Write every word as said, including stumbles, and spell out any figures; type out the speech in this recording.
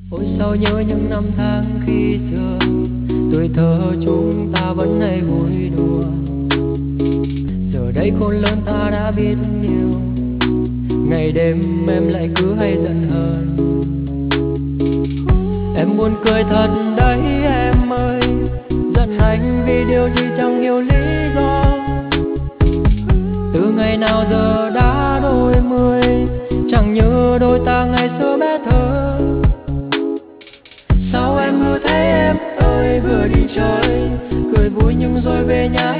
Ôi sao nhớ những năm tháng khi xưa, tuổi thơ chúng ta vẫn hay vui đùa. Giờ đây khôn lớn ta đã biết nhiều, ngày đêm em lại cứ hay giận hờn. Em buồn cười thật đấy em ơi, giận anh vì điều gì chẳng hiểu lý do. Từ ngày nào giờ đã đôi mươi, chẳng như đôi ta ngày xưa bé thơ. Sao em cứ thấy em ơi vừa đi chơi, cười vui nhưng rồi về nhà